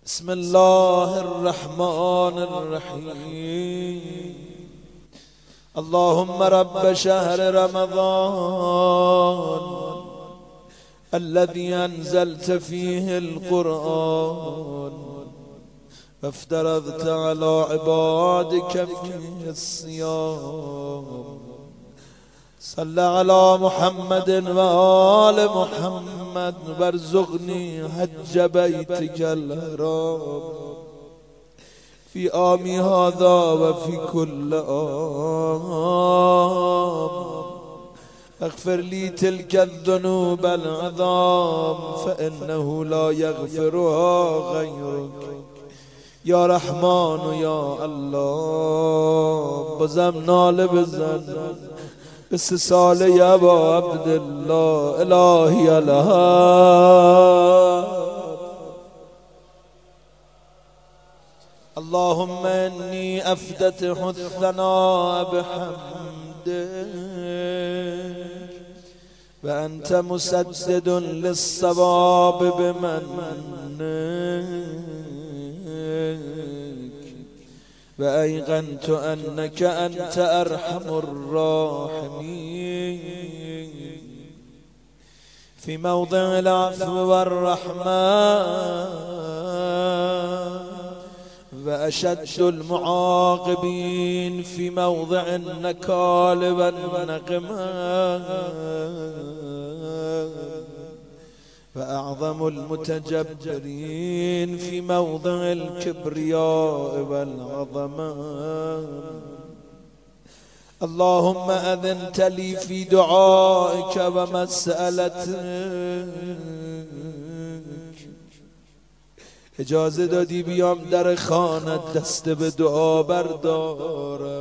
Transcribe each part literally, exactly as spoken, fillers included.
بسم الله الرحمن الرحيم. اللهم رب شهر رمضان الذي أنزلت فيه القرآن فافترضت على عبادك فيه الصيام، صل على محمد وآل محمد وارزقني حج بيتك الحرام في عامي هذا وفي كل عام. اغفر لي تلك الذنوب العظام فإنه لا يغفرها غيرك یا رحمان و یا الله. بازم ناله بزن بس سال یا با عبدالله الهی الها. اللهم انی افتتح الثناء بحمدك و انت مسدد للصواب بمنك و ایقنت انك انت ارحم الراحمين في موضع العفو والرحمة وأشد المعاقبين في موضع النكال والنقمة وأعظم المتجبرين في موضع الكبرياء والعظمة. اللهم أذنت لي في دعائك ومسألتك. اجازه دادی بیام در خانت دست به دعا بردارم.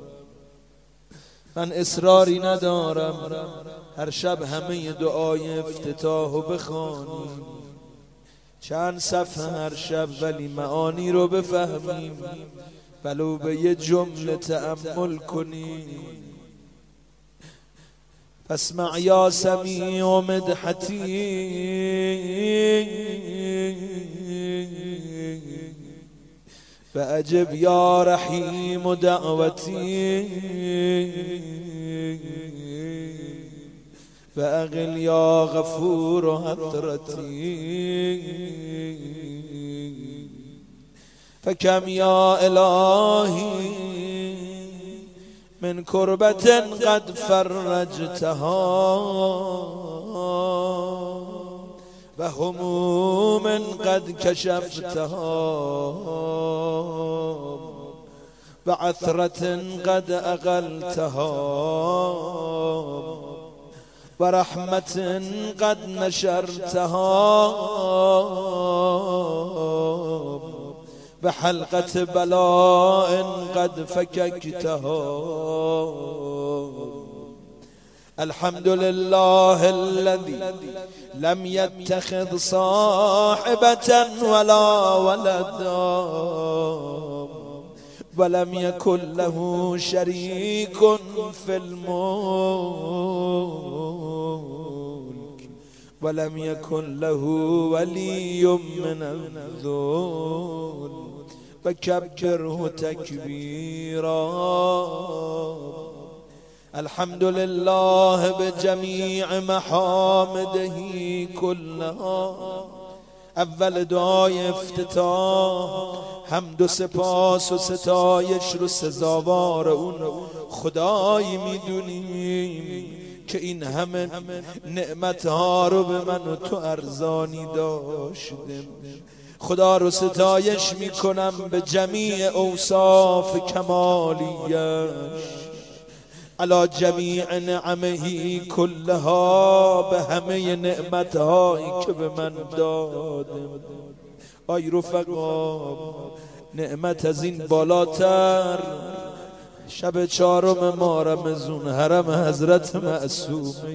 من اصراری ندارم هر شب همه دعای افتتاحو بخوانیم، چند صفحه هر شب، ولی معانی رو بفهمیم، ولو به یه جمله تأمل کنیم. فاسمع یا سمیع مدحتی فأجب یا رحیم دعوتی فأغل یا غفور حضرتی. فكم یا الهی من كربة قد فرجتها وهموم قد كشفتها وعثرة قد أغلتها ورحمة قد نشرتها بحلقة بلاء قد فككتها. الحمد لله الذي لم يتخذ صاحبة ولا ولدا ولم يكن له شريك في الملك ولم يكن له ولي من الذل وكبره تكبيرا. الحمد لله بجميع محامده كلها. اول دعای افتتاح حمد و سپاس و ستایش رو سزاوار اون خدایی میدونیم که این همه نعمتها رو به من و تو ارزانی داشته. خدا رو ستایش میکنم به جمیع اوصاف کمالیش علی جمیع نعمه کلها، به همه نعمتهایی که به من داده. آی رفقا، نعمت از این بالاتر شب چهارم ماه رمضان حرم حضرت معصومه.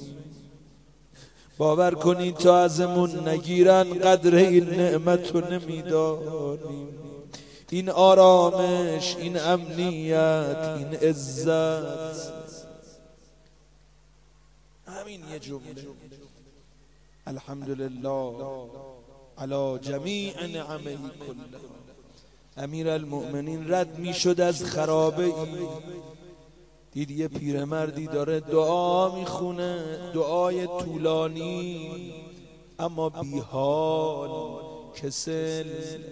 باور کنید تا ازمون نگیرن قدر این نعمت رو نمیدانیم. این آرامش، این امنیت، این عزت، همین یه جمله الحمدلله علی جمیع نعمه کلها. امیر المؤمنین رد می شد از خرابه ای، دید یه پیرمردی داره دعا میخونه، دعای طولانی اما بیحال، کسل.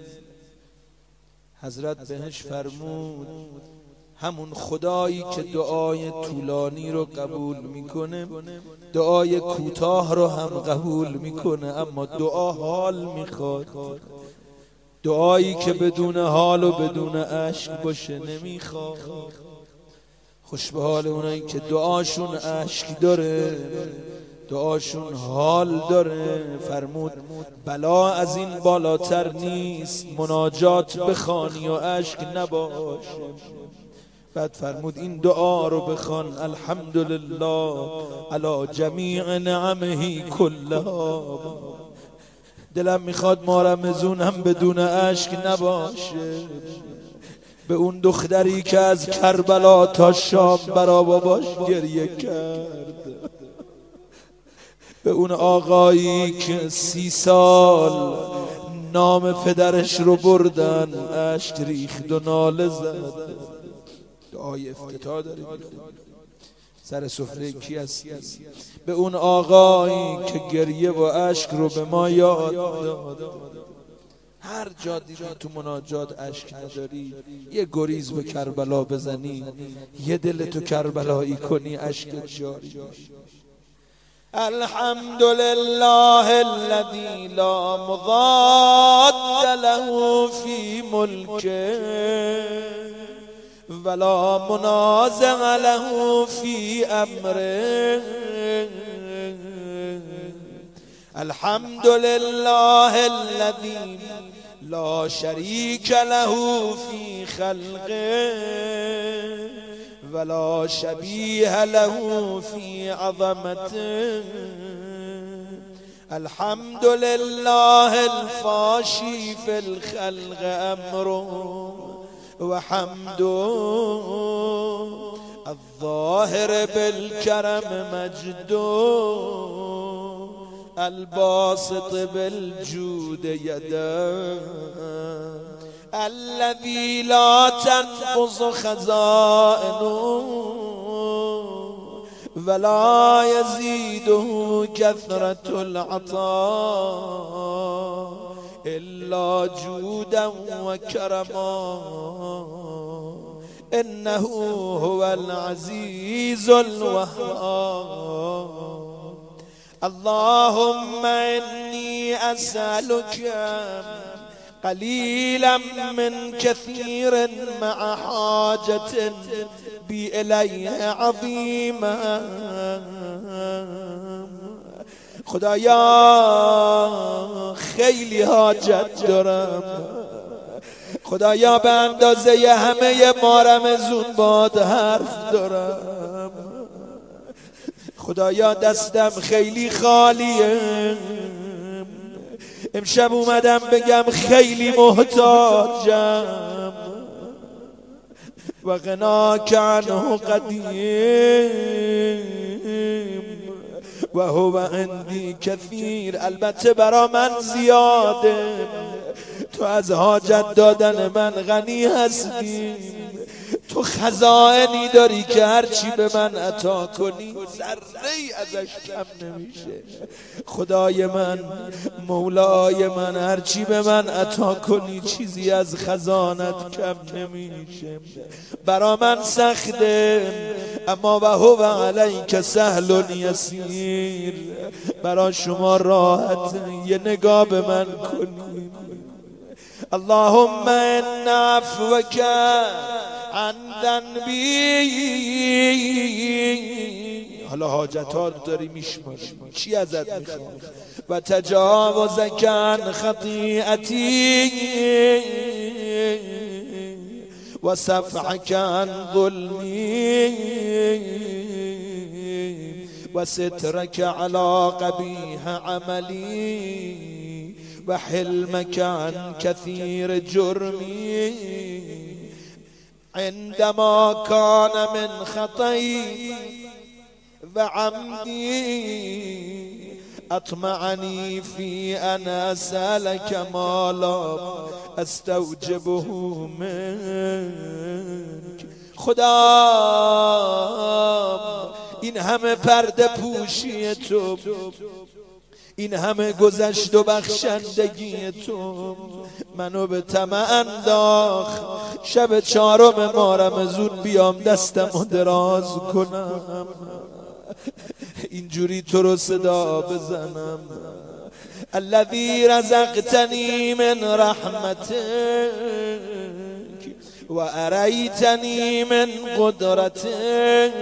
حضرت بهش فرمود همون خدایی که دعای طولانی رو قبول میکنه دعای کوتاه رو هم قبول میکنه، اما دعا حال میخواد. دعایی که بدون حال و بدون اشک باشه نمیخواد. خوش به حال اونایی که دعاشون اشک داره، دعاشون حال داره. فرمود بلا از این بالاتر نیست مناجات بخوانی و اشک نباشه. بعد فرمود این دعا رو بخوان الحمدلله علی جمیع نعمه کلها. دلم میخواد ما رمضون هم بدون اشک نباشه. به اون دختری که از کربلا تا شام برا باباش گریه کرد، به اون آقایی که سی سال نام پدرش رو بردن اشک ریخت و ناله زد. دعای افتتاح داریم سر سفره کی هستی؟ به اون آقایی که گریه و اشک رو به ما یاد داد. هر جا دیدی تو مناجات اشک نداری یه گریز به کربلا بزنی، یه دل تو کربلایی کنی، اشک جاری. الحمدلله الذی لا مضاد له فی ملکه ولا منازع له فی امره. الحمدلله الذی لا شریک له فی خلقه ولا شبیه له فی عظمته. الحمد لله الفاشی فی الخلق امره وحمده الظاهر بالكرم مجده الباسط بالجود يده الذي لا تنقص خزائنه ولا يزيده كثرة العطاء إلا جودا وكرما إنه هو العزيز الوهاب. اللهم إني أسألك قليلا من كثير مع حاجة بي إليه عظيما. خدایا خیلی حاجت دارم، خدایا به اندازه همه ما رمضون باد حرف دارم، خدایا دستم خیلی خالیه، امشب اومدم بگم خیلی محتاجم. و غناک عنه قدیم و هو عندی کثیر. البته برا من زیاده، تو از حاجت دادن من غنی هستی، تو خزائنی داری که هرچی به من عطا کنی ذره‌ای ازش کم نمیشه. خدای من، مولای من، هرچی به من عطا کنی چیزی از خزانت کم نمیشه. برا من سخته اما و هو علیک سهل یسیر. برا شما راحت، یه نگاه به من کنی. اللهم ان عفوك عن ذنبی. حالا حاجتات داری میشماری، چی ازت میخواد؟ و تجاوزک عن خطیئتی و صفحک عن ظلمی و سترک علی قبیح عملی و حلمك عن كثير جرمي. عندما كان من خطئي وعمدي اطمعنی فی ان اسألک ما لا استوجبه منک. خدا این همه پرده پوشی تو، این همه گذشت و بخشندگی تو منو به طمع انداخت شب چهارم ماه رمضان بیام دستمو دراز کنم، اینجوری تو رو صدا بزنم. الذی رزقتنی من رحمتک و اریتنی من قدرتک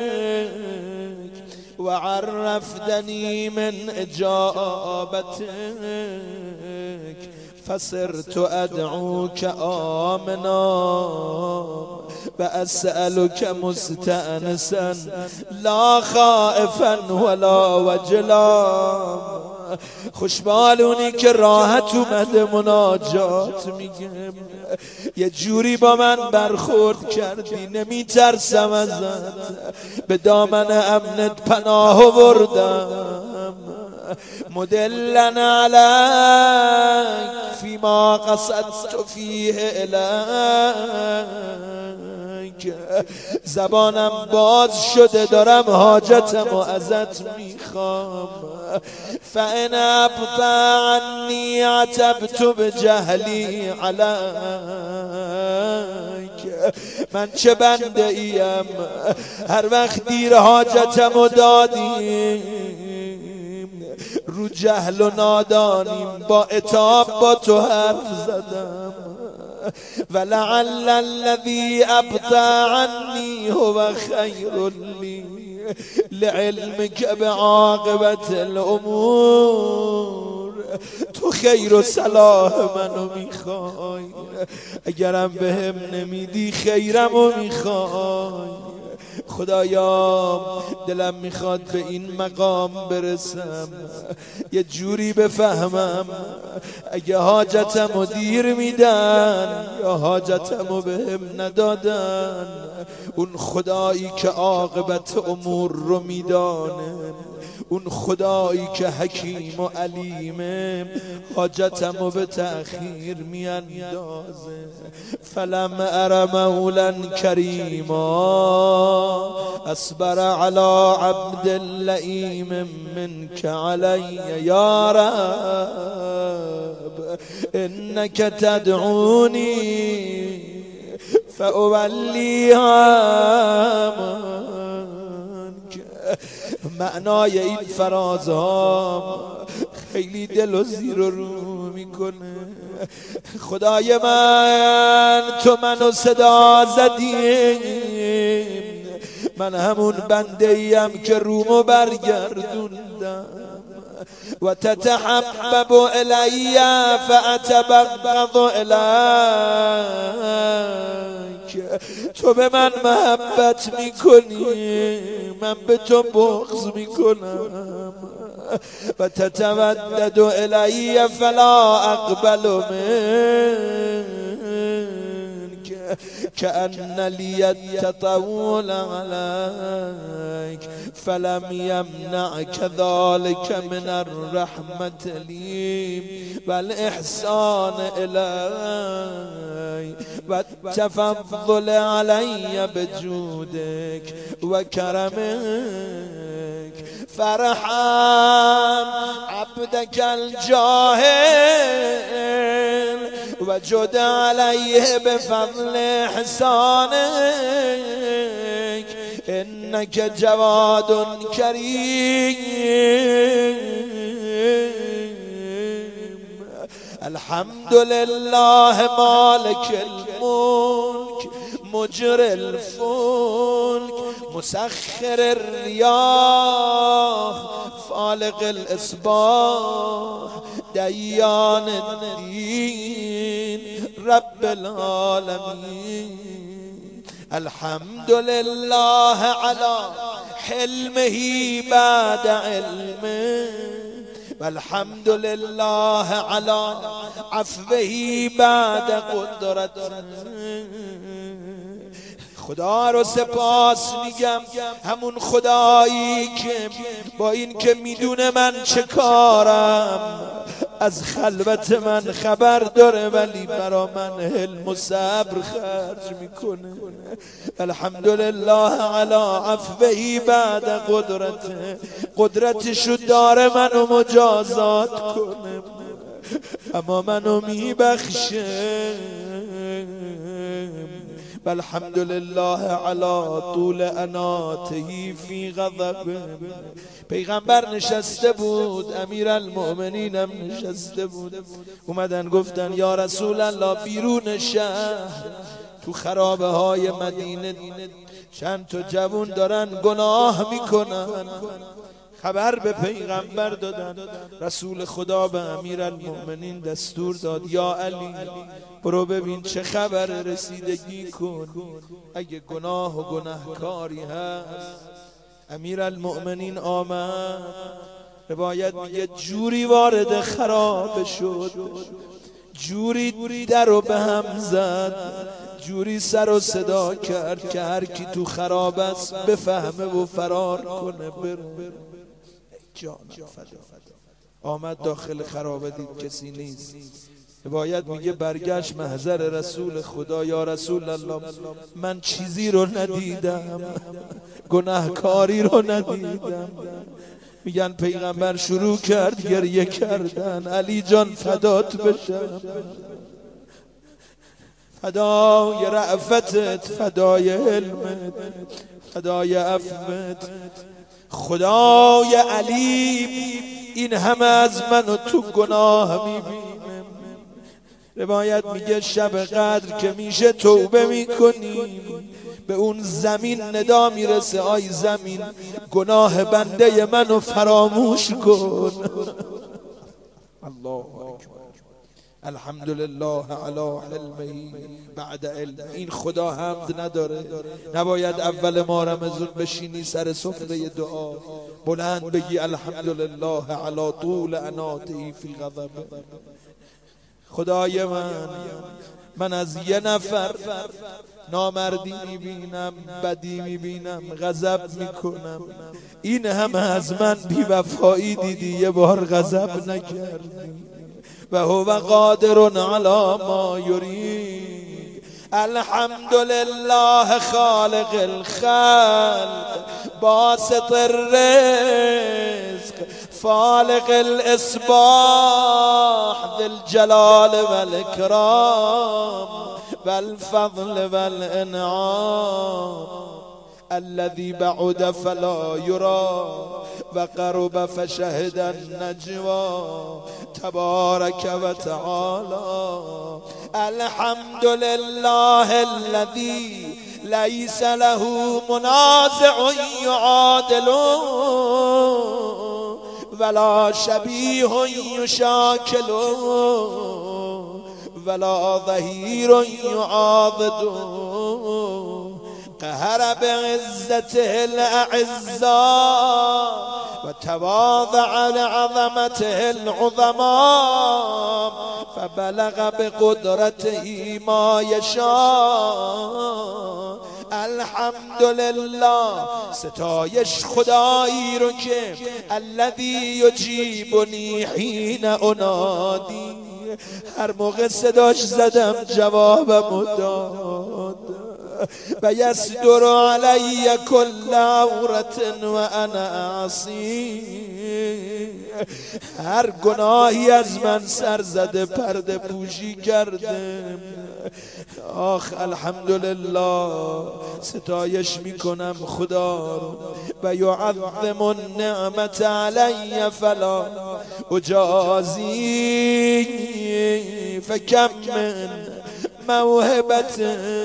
و عرفتنی من اجابتک فصرت ادعوک آمنا و اسألک مستأنسا لا خائفا ولا وجلا. خوشبالونی که راحت اومده مناجات میگم، یه جوری با من برخورد کردی نمیترسم ازت، به دامن امنت پناه آوردم. مدلن علیک فیما قصدت فیه الیک. زبانم باز شده دارم حاجتم و ازت میخوام. فان ابطا عنی عتبت بجهلی علیک. من چه بنده ایم، هر وقت دیر حاجتم و دادیم رو جهل و نادانیم با عتاب با تو حرف زدم. ولعل الذی ابطا عنی هو خیر لی لعلمک بعاقبت الامور. تو خیر و صلاح منو میخوای، اگرم بهم نمیدی خیرمو میخوای. خدایا دلم میخواد به این مقام برسم، یه جوری بفهمم اگه حاجتمو دیر میدن یا حاجتمو بهم ندادن، اون خدایی که عاقبت امور رو میدانه، اون خدایی که حکیم و علیمه حاجتمو به تأخیر میاندازه. فلم ار مولا کریما اصبر علی عبد اللئیم منک علی یا رب انک تدعونی فاولیها. معنای این فرازها خیلی دل و زیر و رو میکنه. خدای من تو منو صدا زدیم، من همون بنده ایم که رومو برگردوندم. و تتحبب الی فاتبغض الیک. تو به من محبت میکنی من به تو بغض میکنم. و تتودد الی فلا اقبل منک کأن لی التطول علیک فلم یمنعک ذلک من الرحمة لی والاحسان الی والتفضل علی بجودک و کرمک. فرحم عبدک الجاهل وجد علیه بفضل احسانک انک جواد کریم. الحمد لله مالک الملک مجر الفلک مسخر الریاح فالق الاصباح دیان الدین رب العالمین. الحمد لله علی حلمه بعد علمه والحمد لله علی عفوه بعد قدرته. خدا رو سپاس میگم، همون خدایی که با این که میدونه من چه کارم از خلوت من خبر داره ولی برا من حلم و صبر خرج میکنه. الحمدلله علی عفوه بعد قدرته، قدرتشو داره منو مجازات کنه اما منو میبخشه. والحمدلله علی طول اناته فی غضب. پیغمبر نشسته بود، امیرالمؤمنین هم نشسته بود، اومدن گفتن یا رسول الله بیرون شهر تو خرابه های مدینه چند تا جوون دارن گناه میکنن. خبر به پیغمبر دادن. رسول خدا به امیرالمؤمنین دستور داد یا علی برو ببین چه خبر، رسیدگی کن اگه گناه و گناهکاری هست. امیرالمؤمنین آمد، روایت میگه جوری وارد خرابه شد، جوری در رو به هم زد، جوری سر و صدا کرد که هر کی تو خراب است بفهمه و فرار کنه بره. جانم فدا. آمد داخل خرابه دید کسی نیست. روایت میگه برگشت محضر رسول خدا، یا رسول الله من چیزی رو ندیدم، گناهکاری رو ندیدم. میگن پیغمبر شروع کرد گریه کردن، علی جان فدات بشم، فدای رأفتت، فدای علمت، فدای عفوت. خدای علی این همه از من و تو گناه میبینم. روایت میگه شب قدر که میشه توبه میکنیم، به اون زمین ندا میرسه آی زمین گناه بنده منو فراموش کن. الله اکبر. الحمدلله علی حلمه بعد علم. این خدا حمد نداره؟ نباید اول ماه رمضان بشینی سر سفره دعا بلند بگی الحمدلله علی طول اناته فی غضب. خدای من من از یه نفر نامردی میبینم، بدی میبینم، غضب میکنم، این همه از من بی‌وفایی دیدی یه بار غضب نکردی. و هو قادر علی ما یرید. الحمدلله خالق الخلق باسط الرزق فالق الاصباح ذی الجلال والاکرام والفضل والانعام الذي بعد فلا يرى وقرب فشهد النجوى تبارك وتعالى. الحمد لله الذي ليس له منازع يعادل ولا شبيه يشاكل ولا ظهير يعاضد. قهر بعزته الأعزاء وتواضع لعظمته العظماء فبلغ بقدرته ما يشاء. الحمدلله ستایش خدایی رو که الذی یجیبنی حین انادی، هر موقع صداش زدم جوابم داد. و یصدر علی کل عورت و انا اعصی، هر گناهی از من سر زده پرده پوشی کرده. آخ الحمدلله ستایش میکنم خدا رو. و یعظم النعمت علی فلا اجازی فکم من موهبت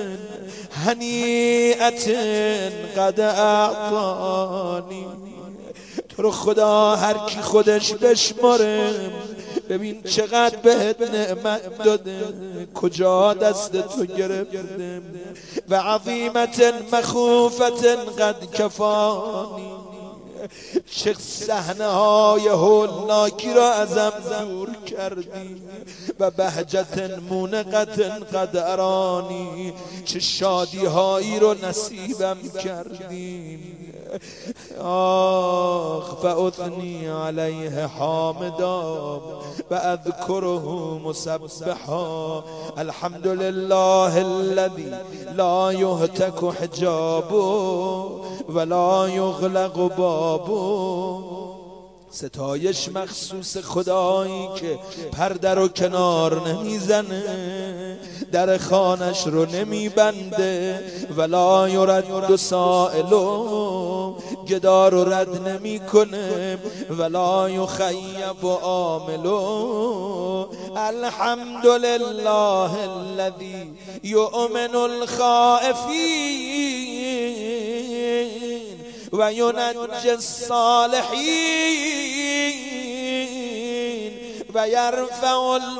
هنیئت قد اعطانی. تو رو خدا هر کی خودش بشماره ببین چقدر بهت نعمت داده، کجا دست تو گرفته. و عظیمت مخوفت قد کفانی، چه صحنه های هولناکی را ازم دور کردی و بهجت مونقت قد ارانی، چه شادی هایی رو نصیبم کردیم. آخ فاثنی علیه حامدا و اذکره مسبحا. الحمد لله الذی لا یهتک حجابه ولا یغلق بابه. ستایش مخصوص خدایی که پرده رو کنار نمیزنه، در خانش رو نمیبنده، ولا یرد سائلو، گدا رو رد نمیکنه، ولا یخیب عاملو. الحمد لله الذی یؤمن الخائفین و ینجی الصالحین و یرفع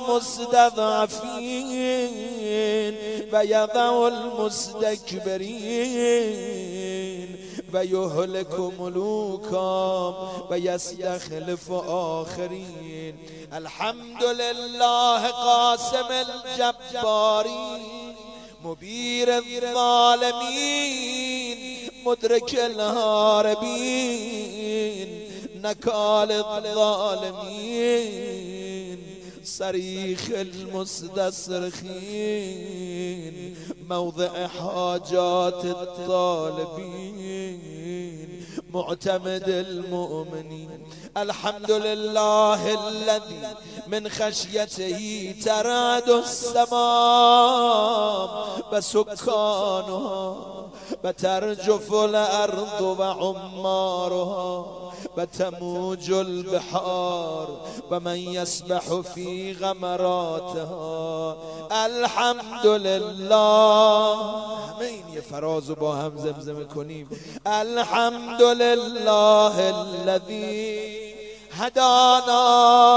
المستضعفین و یضع المستکبرین و یهلک ملوکا و یستخلف آخرین. الحمد لله قاسم الجبارین مبیر الظالمین مدرک الهاربین نکال الظالمین صریخ المستصرخین موضع حاجات الطالبین معتمد المؤمنین. الحمد لله الذي من خشيته ترعد السماء وسكانها وترجف الأرض وعمارها وتموج البحار ومن يسبح في غمراتها. الحمد لله. همه این یه فرازو با هم زمزمه کنیم. الحمد لله الذي هدانا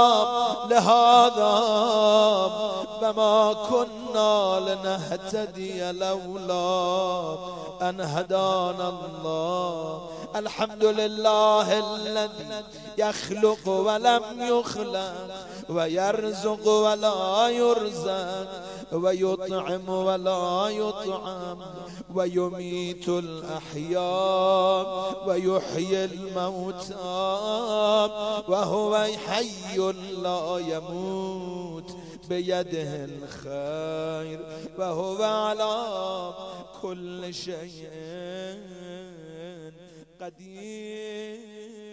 لهذا وما كنا لنهتدي لولا أن هدانا الله. الحمد لله الذي يخلق ولم يخلق ويرزق ولا يرزق ويطعم ولا يطعم ويميت الأحياء ويحيي الموتى وهو حي لا يموت بيده الخير وهو على كل شيء قدير.